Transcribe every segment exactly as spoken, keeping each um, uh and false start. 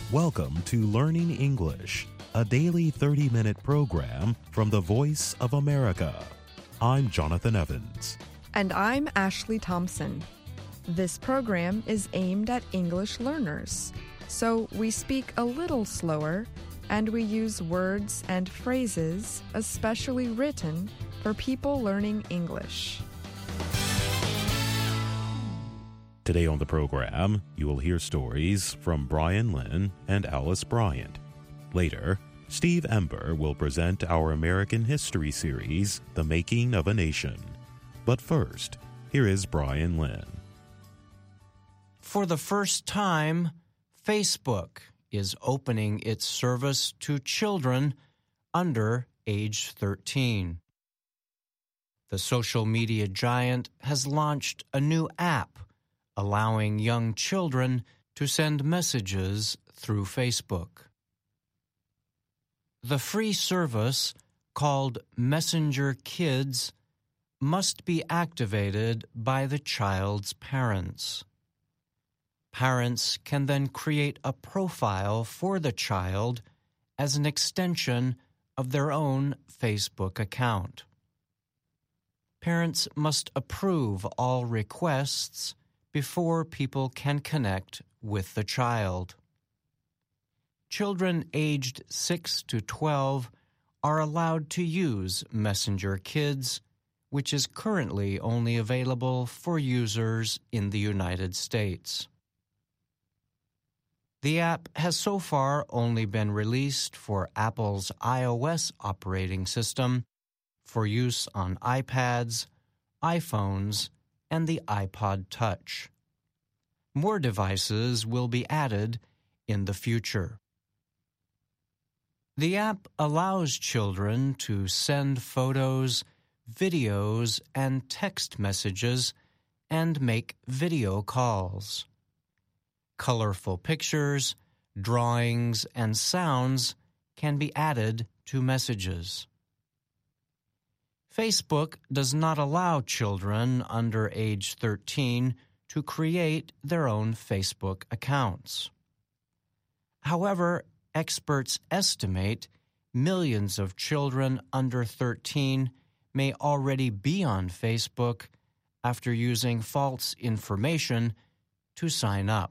Welcome to Learning English, a daily thirty-minute program from the Voice of America. I'm Jonathan Evans. And I'm Ashley Thompson. This program is aimed at English learners, so we speak a little slower and we use words and phrases especially written for people learning English. Today on the program, you will hear stories from Brian Lynn and Alice Bryant. Later, Steve Ember will present our American history series, The Making of a Nation. But first, here is Brian Lynn. For the first time, Facebook is opening its service to children under age thirteen. The social media giant has launched a new app allowing young children to send messages through Facebook. The free service, called Messenger Kids, must be activated by the child's parents. Parents can then create a profile for the child as an extension of their own Facebook account. Parents must approve all requests before people can connect with the child. Children aged six to twelve are allowed to use Messenger Kids, which is currently only available for users in the United States. The app has so far only been released for Apple's iOS operating system for use on iPads, iPhones, and the iPod Touch. More devices will be added in the future. The app allows children to send photos, videos, and text messages and make video calls. Colorful pictures, drawings, and sounds can be added to messages. Facebook does not allow children under age thirteen to create their own Facebook accounts. However, experts estimate millions of children under thirteen may already be on Facebook after using false information to sign up.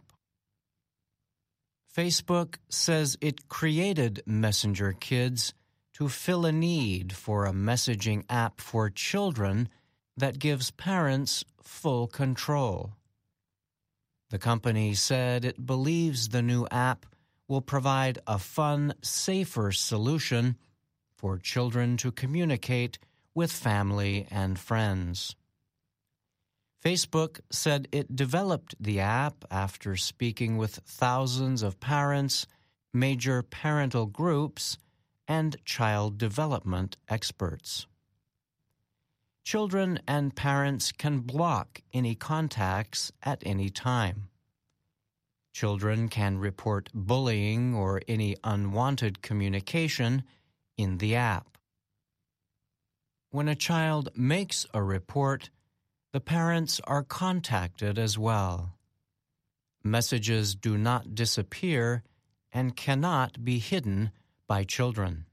Facebook says it created Messenger Kids to fill a need for a messaging app for children that gives parents full control. The company said it believes the new app will provide a fun, safer solution for children to communicate with family and friends. Facebook said it developed the app after speaking with thousands of parents, major parental groups, and child development experts. Children and parents can block any contacts at any time. Children can report bullying or any unwanted communication in the app. When a child makes a report, the parents are contacted as well. Messages do not disappear and cannot be hidden by children.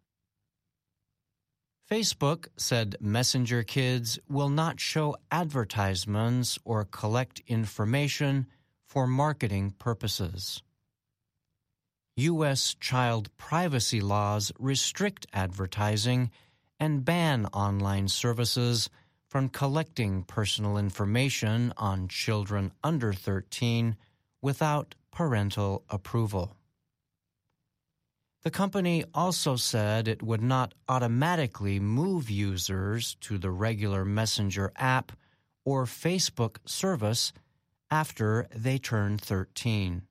Facebook said Messenger Kids will not show advertisements or collect information for marketing purposes. U S child privacy laws restrict advertising and ban online services from collecting personal information on children under thirteen without parental approval. The company also said it would not automatically move users to the regular Messenger app or Facebook service after they turn thirteen.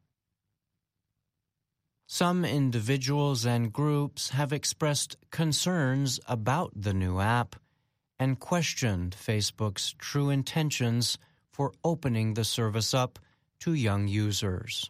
Some individuals and groups have expressed concerns about the new app and questioned Facebook's true intentions for opening the service up to young users.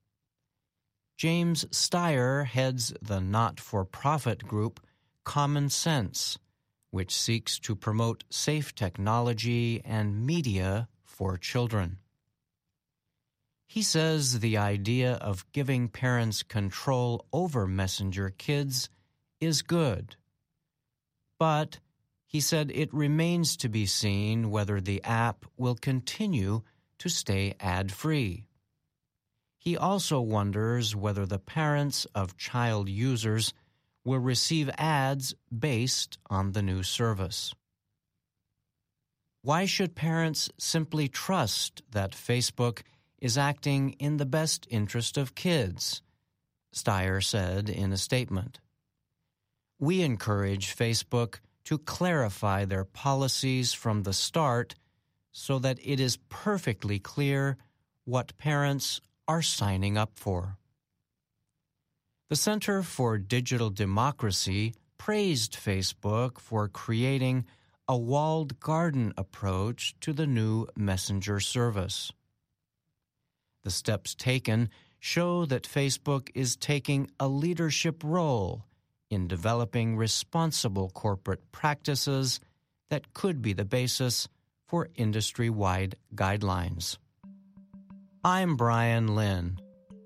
James Steyer heads the not-for-profit group Common Sense, which seeks to promote safe technology and media for children. He says the idea of giving parents control over Messenger kids is good. But he said it remains to be seen whether the app will continue to stay ad-free. He also wonders whether the parents of child users will receive ads based on the new service. Why should parents simply trust that Facebook is acting in the best interest of kids? Steyer said in a statement. We encourage Facebook to clarify their policies from the start so that it is perfectly clear what parents are signing up for. The Center for Digital Democracy praised Facebook for creating a walled garden approach to the new Messenger service. The steps taken show that Facebook is taking a leadership role in developing responsible corporate practices that could be the basis for industry-wide guidelines. I'm Brian Lynn.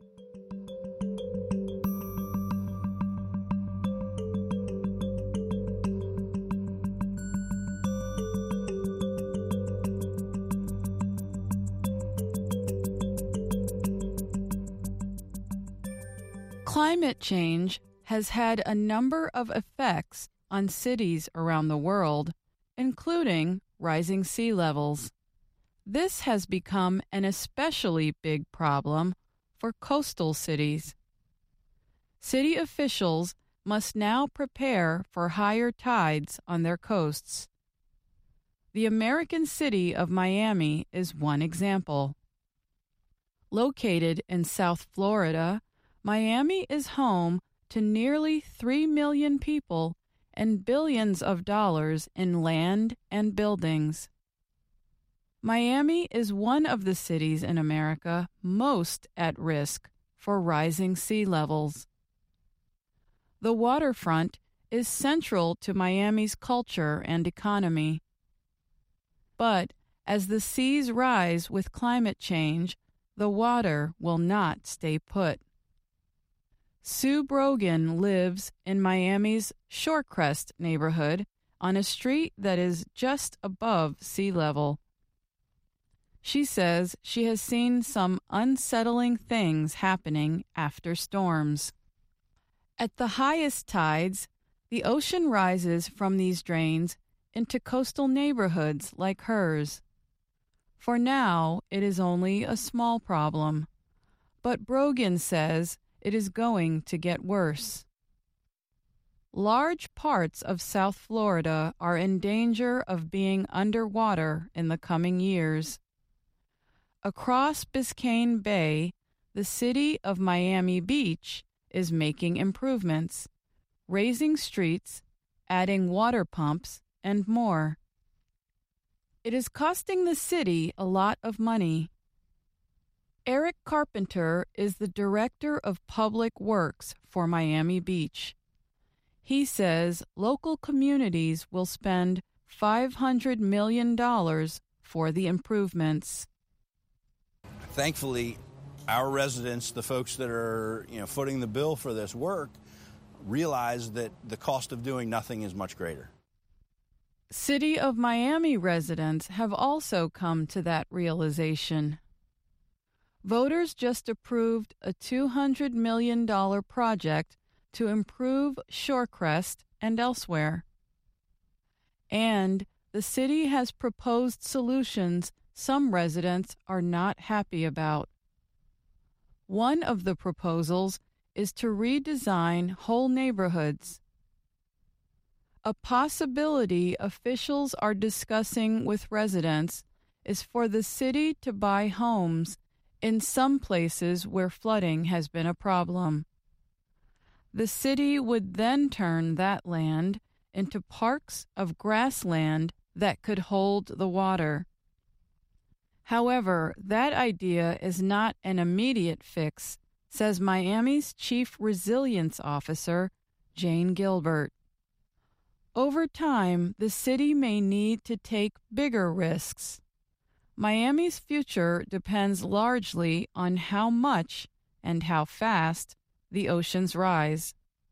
Climate change has had a number of effects on cities around the world, including rising sea levels. This has become an especially big problem for coastal cities. City officials must now prepare for higher tides on their coasts. The American city of Miami is one example. Located in South Florida, Miami is home to nearly three million people and billions of dollars in land and buildings. Miami is one of the cities in America most at risk for rising sea levels. The waterfront is central to Miami's culture and economy. But as the seas rise with climate change, the water will not stay put. Sue Brogan lives in Miami's Shorecrest neighborhood on a street that is just above sea level. She says she has seen some unsettling things happening after storms. At the highest tides, the ocean rises from these drains into coastal neighborhoods like hers. For now, it is only a small problem, but Brogan says it is going to get worse. Large parts of South Florida are in danger of being underwater in the coming years. Across Biscayne Bay, the city of Miami Beach is making improvements, raising streets, adding water pumps, and more. It is costing the city a lot of money. Eric Carpenter is the Director of Public Works for Miami Beach. He says local communities will spend five hundred million dollars for the improvements. Thankfully, our residents, the folks that are, you know, footing the bill for this work, realize that the cost of doing nothing is much greater. City of Miami residents have also come to that realization. Voters just approved a two hundred million dollars project to improve Shorecrest and elsewhere. And the city has proposed solutions some residents are not happy about. One of the proposals is to redesign whole neighborhoods. A possibility officials are discussing with residents is for the city to buy homes in some places where flooding has been a problem. The city would then turn that land into parks of grassland that could hold the water. However, that idea is not an immediate fix, says Miami's Chief Resilience Officer, Jane Gilbert. Over time, the city may need to take bigger risks. Miami's future depends largely on how much and how fast the oceans rise.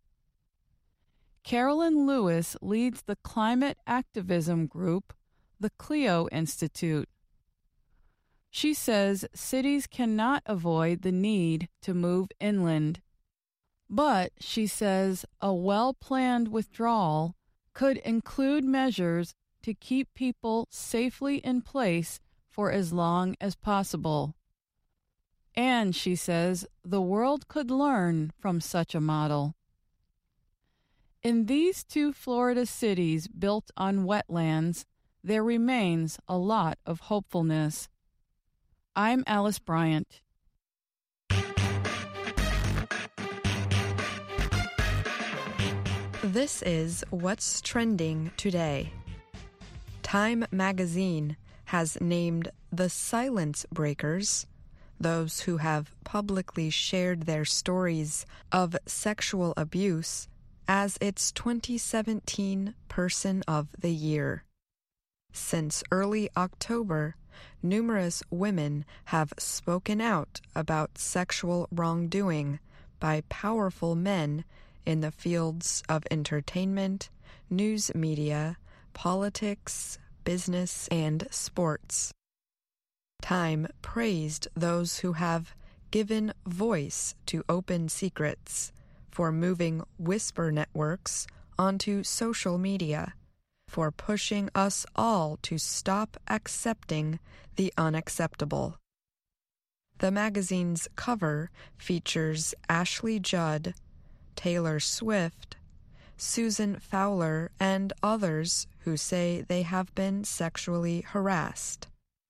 Carolyn Lewis leads the climate activism group, the Clio Institute. She says cities cannot avoid the need to move inland. But, she says, a well-planned withdrawal could include measures to keep people safely in place for as long as possible. And, she says, the world could learn from such a model. In these two Florida cities built on wetlands, there remains a lot of hopefulness. I'm Alice Bryant. This is What's Trending Today. Time magazine has named the Silence Breakers, those who have publicly shared their stories of sexual abuse, as its twenty seventeen Person of the Year. Since early October, numerous women have spoken out about sexual wrongdoing by powerful men in the fields of entertainment, news media, politics, business, and sports. Time praised those who have given voice to open secrets for moving whisper networks onto social media, for pushing us all to stop accepting the unacceptable. The magazine's cover features Ashley Judd, Taylor Swift, Susan Fowler, and others who say they have been sexually harassed.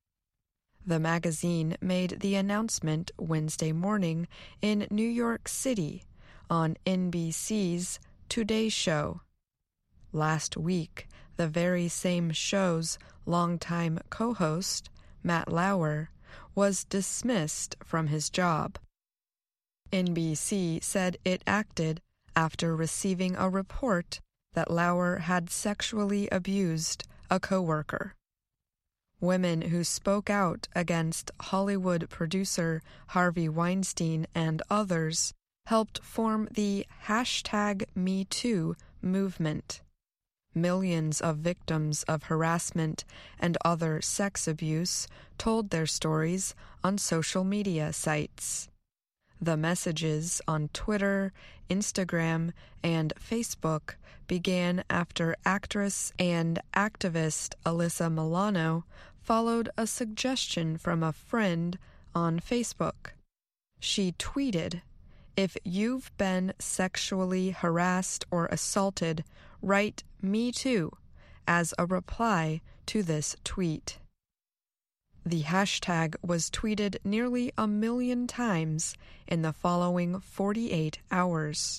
The magazine made the announcement Wednesday morning in New York City on N B C's Today Show. Last week, the very same show's longtime co-host, Matt Lauer, was dismissed from his job. N B C said it acted after receiving a report that Lauer had sexually abused a coworker. Women who spoke out against Hollywood producer Harvey Weinstein and others helped form the hashtag Me Too movement. Millions of victims of harassment and other sex abuse told their stories on social media sites. The messages on Twitter, Instagram, and Facebook began after actress and activist Alyssa Milano followed a suggestion from a friend on Facebook. She tweeted, "If you've been sexually harassed or assaulted, write Me Too as a reply to this tweet." The hashtag was tweeted nearly a million times in the following forty-eight hours.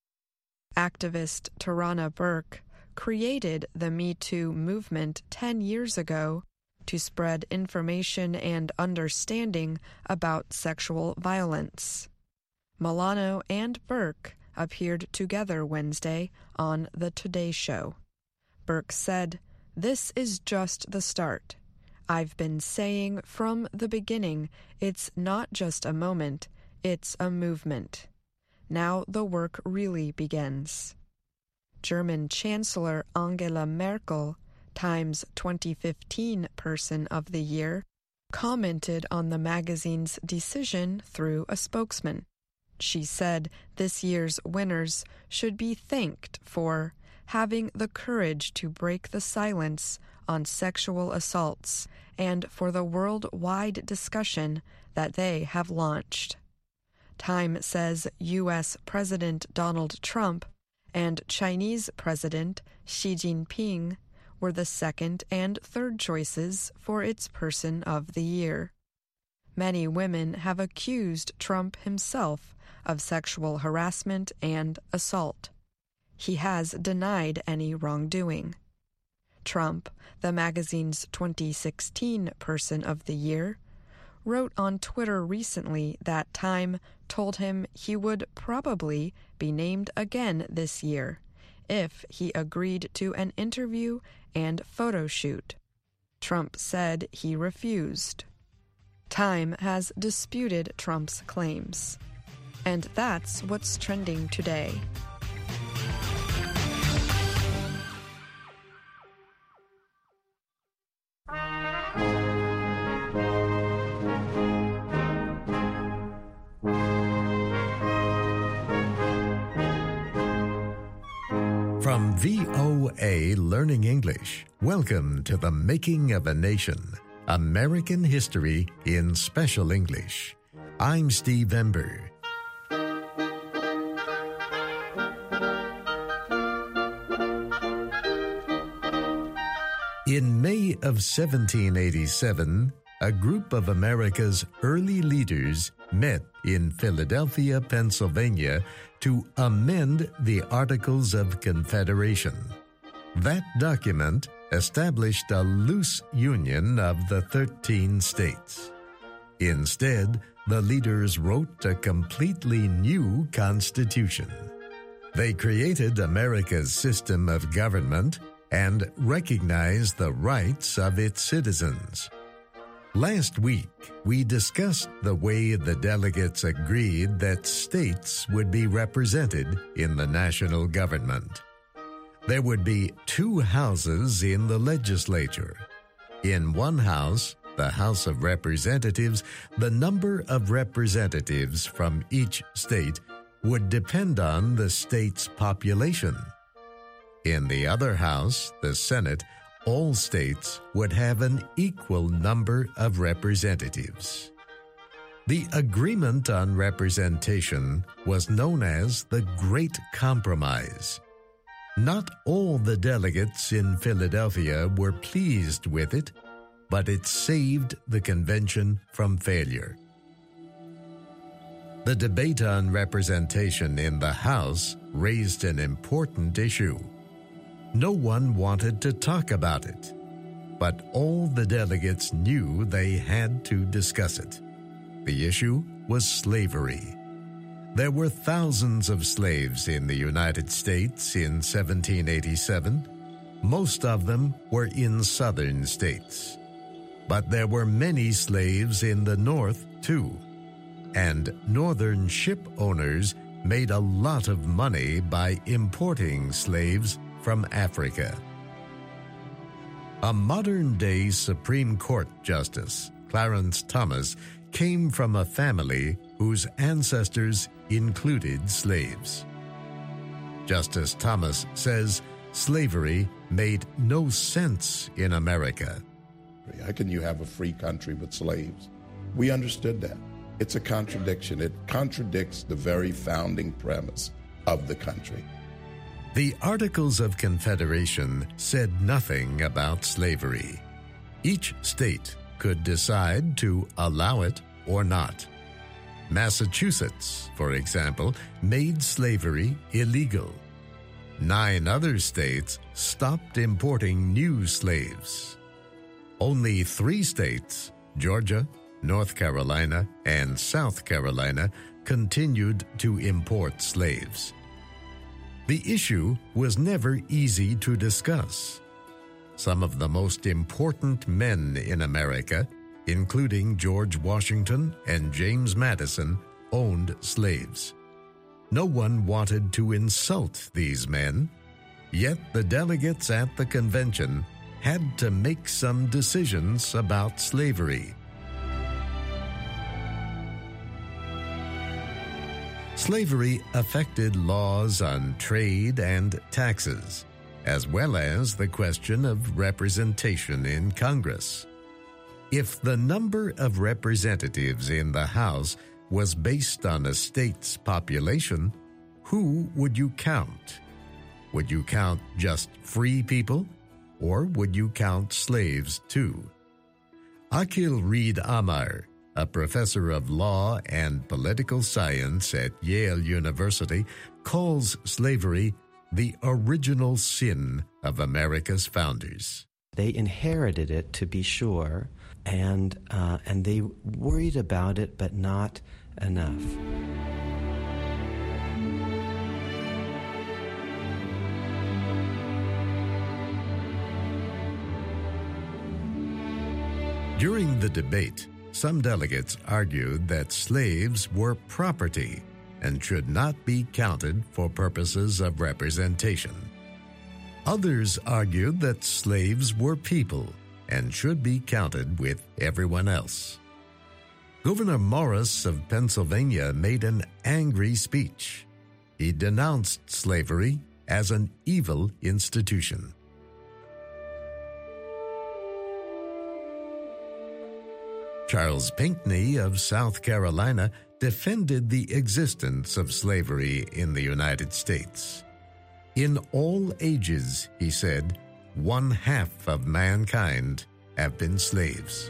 Activist Tarana Burke created the Me Too movement ten years ago to spread information and understanding about sexual violence. Milano and Burke appeared together Wednesday on The Today Show. Burke said, "This is just the start. I've been saying from the beginning, it's not just a moment, it's a movement. Now the work really begins." German Chancellor Angela Merkel, Time's twenty fifteen Person of the Year, commented on the magazine's decision through a spokesman. She said this year's winners should be thanked for having the courage to break the silence on sexual assaults and for the worldwide discussion that they have launched. Time says U S President Donald Trump and Chinese President Xi Jinping were the second and third choices for its Person of the Year. Many women have accused Trump himself of sexual harassment and assault. He has denied any wrongdoing. Trump, the magazine's twenty sixteen Person of the Year, wrote on Twitter recently that Time told him he would probably be named again this year if he agreed to an interview and photo shoot. Trump said he refused. Time has disputed Trump's claims. And that's what's trending today. From V O A Learning English, welcome to The Making of a Nation, American History in Special English. I'm Steve Ember. In May of seventeen eighty-seven, a group of America's early leaders met in Philadelphia, Pennsylvania, to amend the Articles of Confederation. That document established a loose union of the thirteen states. Instead, the leaders wrote a completely new constitution. They created America's system of government and recognized the rights of its citizens. Last week, we discussed the way the delegates agreed that states would be represented in the national government. There would be two houses in the legislature. In one house, the House of Representatives, the number of representatives from each state would depend on the state's population. In the other house, the Senate, all states would have an equal number of representatives. The agreement on representation was known as the Great Compromise. Not all the delegates in Philadelphia were pleased with it, but it saved the convention from failure. The debate on representation in the House raised an important issue. No one wanted to talk about it, but all the delegates knew they had to discuss it. The issue was slavery. There were thousands of slaves in the United States in seventeen eighty-seven. Most of them were in southern states. But there were many slaves in the North, too. And northern ship owners made a lot of money by importing slaves from Africa. A modern-day Supreme Court Justice, Clarence Thomas, came from a family whose ancestors included slaves. Justice Thomas says slavery made no sense in America. How can you have a free country with slaves? We understood that. It's a contradiction. It contradicts the very founding premise of the country. The Articles of Confederation said nothing about slavery. Each state could decide to allow it or not. Massachusetts, for example, made slavery illegal. Nine other states stopped importing new slaves. Only three states, Georgia, North Carolina, and South Carolina, continued to import slaves. The issue was never easy to discuss. Some of the most important men in America, including George Washington and James Madison, owned slaves. No one wanted to insult these men, yet the delegates at the convention had to make some decisions about slavery. Slavery affected laws on trade and taxes, as well as the question of representation in Congress. If the number of representatives in the House was based on a state's population, who would you count? Would you count just free people, or would you count slaves too? Akil Reed Amar, a professor of law and political science at Yale University, calls slavery the original sin of America's founders. They inherited it, to be sure, and uh, and they worried about it, but not enough. During the debate, some delegates argued that slaves were property and should not be counted for purposes of representation. Others argued that slaves were people and should be counted with everyone else. Gouverneur Morris of Pennsylvania made an angry speech. He denounced slavery as an evil institution. Charles Pinckney of South Carolina defended the existence of slavery in the United States. In all ages, he said, one half of mankind have been slaves.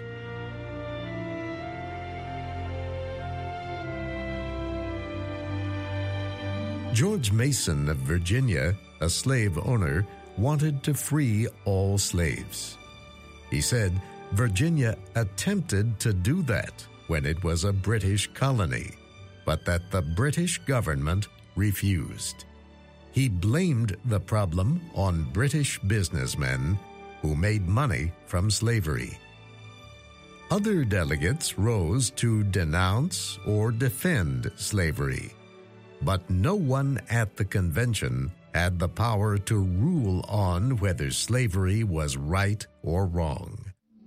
George Mason of Virginia, a slave owner, wanted to free all slaves. He said Virginia attempted to do that when it was a British colony, but that the British government refused. He blamed the problem on British businessmen who made money from slavery. Other delegates rose to denounce or defend slavery, but no one at the convention had the power to rule on whether slavery was right or wrong.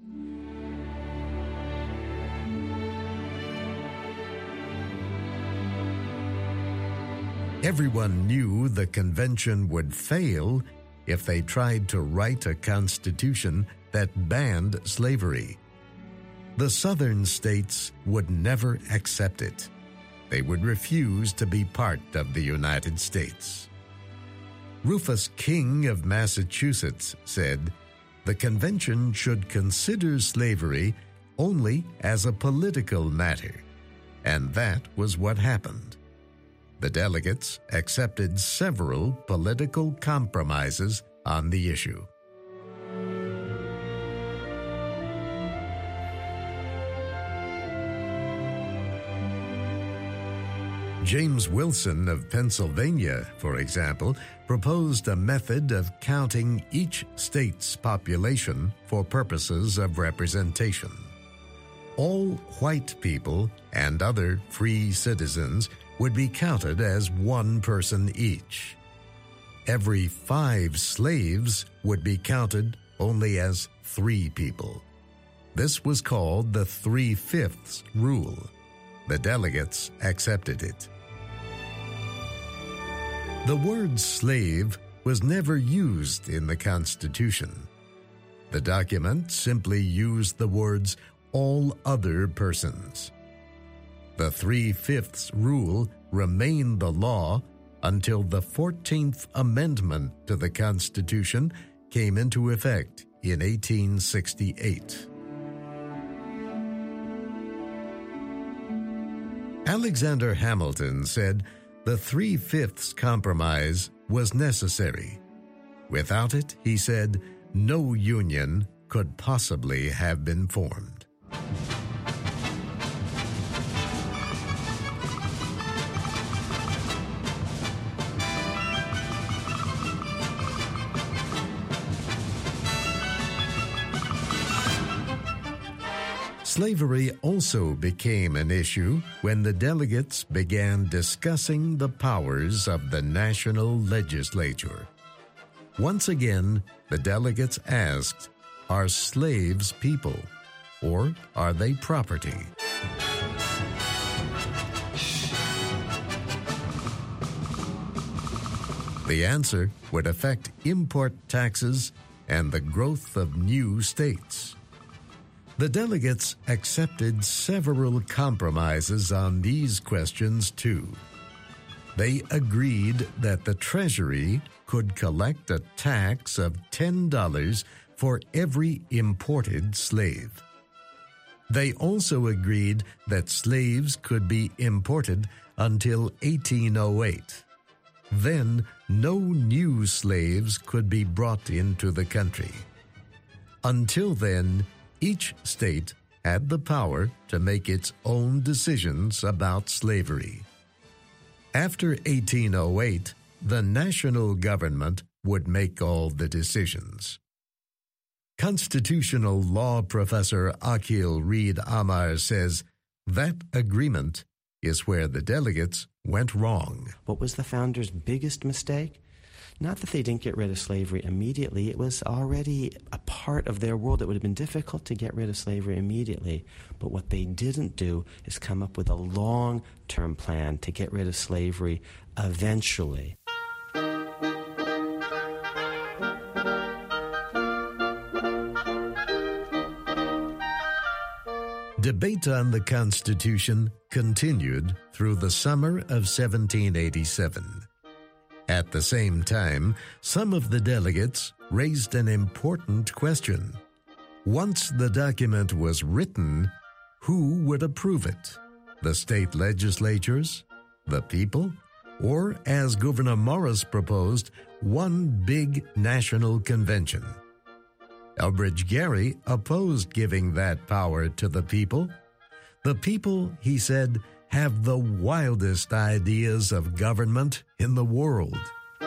Everyone knew the convention would fail if they tried to write a constitution that banned slavery. The southern states would never accept it. They would refuse to be part of the United States. Rufus King of Massachusetts said, "The convention should consider slavery only as a political matter," and that was what happened. The delegates accepted several political compromises on the issue. James Wilson of Pennsylvania, for example, proposed a method of counting each state's population for purposes of representation. All white people and other free citizens would be counted as one person each. Every five slaves would be counted only as three people. This was called the three-fifths rule. The delegates accepted it. The word slave was never used in the Constitution. The document simply used the words all other persons. The three-fifths rule remained the law until the fourteenth Amendment to the Constitution came into effect in eighteen sixty-eight. Alexander Hamilton said the three-fifths compromise was necessary. Without it, he said, no union could possibly have been formed. Slavery also became an issue when the delegates began discussing the powers of the national legislature. Once again, the delegates asked, are slaves people, or are they property? The answer would affect import taxes and the growth of new states. The delegates accepted several compromises on these questions, too. They agreed that the Treasury could collect a tax of ten dollars for every imported slave. They also agreed that slaves could be imported until eighteen oh eight. Then, no new slaves could be brought into the country. Until then, each state had the power to make its own decisions about slavery. After eighteen oh eight, the national government would make all the decisions. Constitutional law professor Akhil Reed Amar says that agreement is where the delegates went wrong. What was the founders' biggest mistake? Not that they didn't get rid of slavery immediately. It was already a part of their world. It would have been difficult to get rid of slavery immediately. But what they didn't do is come up with a long-term plan to get rid of slavery eventually. Debate on the Constitution continued through the summer of seventeen eighty-seven. At the same time, some of the delegates raised an important question. Once the document was written, who would approve it? The state legislatures? The people? Or, as Gouverneur Morris proposed, one big national convention? Elbridge Gerry opposed giving that power to the people. The people, he said, have the wildest ideas of government in the world.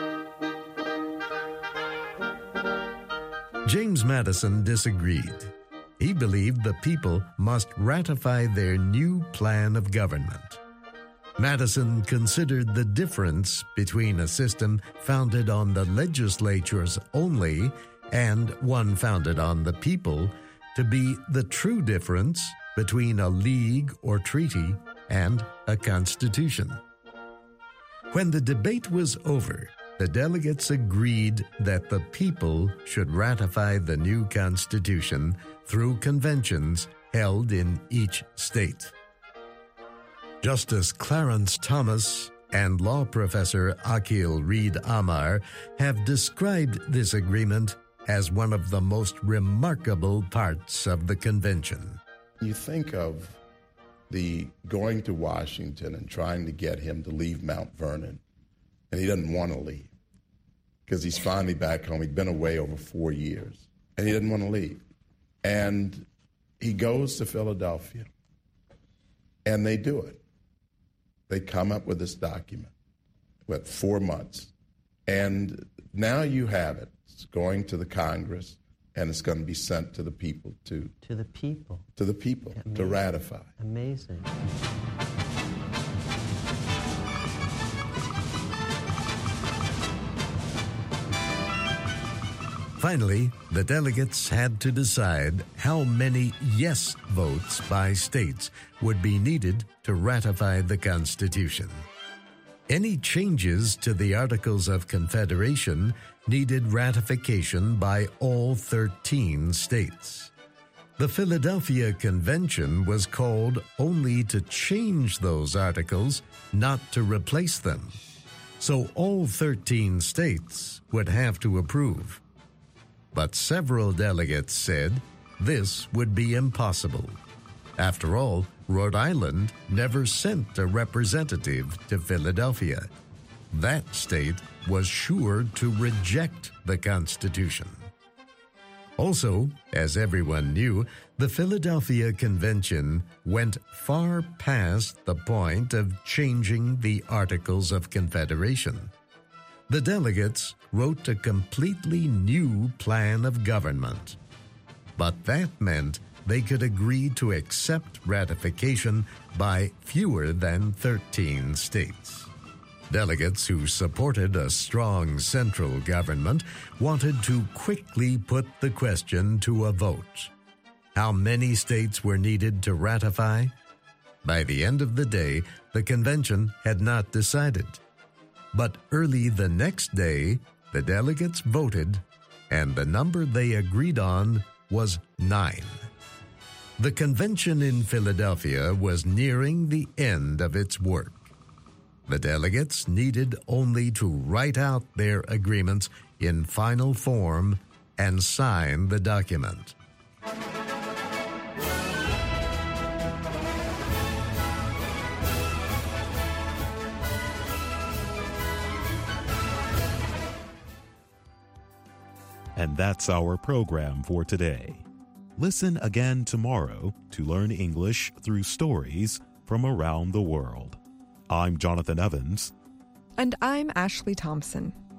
James Madison disagreed. He believed the people must ratify their new plan of government. Madison considered the difference between a system founded on the legislatures only and one founded on the people to be the true difference between a league or treaty and a constitution. When the debate was over, the delegates agreed that the people should ratify the new constitution through conventions held in each state. Justice Clarence Thomas and law professor Akhil Reed Amar have described this agreement as one of the most remarkable parts of the convention. You think of the going to Washington and trying to get him to leave Mount Vernon, and he doesn't want to leave because he's finally back home. He'd been away over four years, and he didn't want to leave. And he goes to Philadelphia, and they do it. They come up with this document, what, four months. And now you have it. It's going to the Congress, and it's going to be sent to the people to... To the people. To the people, Amazing. To ratify. Amazing. Finally, the delegates had to decide how many yes votes by states would be needed to ratify the Constitution. Any changes to the Articles of Confederation needed ratification by all thirteen states. The Philadelphia Convention was called only to change those articles, not to replace them. So all thirteen states would have to approve. But several delegates said this would be impossible. After all, Rhode Island never sent a representative to Philadelphia. That state was sure to reject the Constitution. Also, as everyone knew, the Philadelphia Convention went far past the point of changing the Articles of Confederation. The delegates wrote a completely new plan of government. But that meant they could agree to accept ratification by fewer than thirteen states. Delegates who supported a strong central government wanted to quickly put the question to a vote. How many states were needed to ratify? By the end of the day, the convention had not decided. But early the next day, the delegates voted, and the number they agreed on was nine. The convention in Philadelphia was nearing the end of its work. The delegates needed only to write out their agreements in final form and sign the document. And that's our program for today. Listen again tomorrow to learn English through stories from around the world. I'm Jonathan Evans. And I'm Ashley Thompson.